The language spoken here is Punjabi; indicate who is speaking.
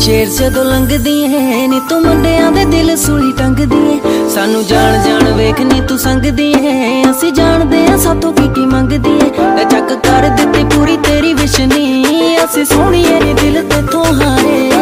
Speaker 1: ਸ਼ੇਰ ਜਦੋਂ ਲੰਘਦੀ ਏ ਨੀ ਤੂੰ ਮੁੰਡਿਆਂ ਦੇ ਦਿਲ ਸੂਲੀ ਟੰਗਦੀ ਏ। ਸਾਨੂੰ ਜਾਣ ਜਾਣ ਵੇਖ ਨੀ ਤੂੰ ਸੰਗਦੀ ਏ, ਅਸੀਂ ਜਾਣਦੇ ਆ ਸਾਥੋਂ ਕੀ ਮੰਗਦੀ ਏ। ਚੱਕ ਕਰ ਦਿੱਤੀ ਪੂਰੀ ਤੇਰੀ ਵਿਸ਼ ਨੀ, ਅਸੀਂ ਸੋਹਣੀਏ ਨੀ ਦਿਲ ਤੇ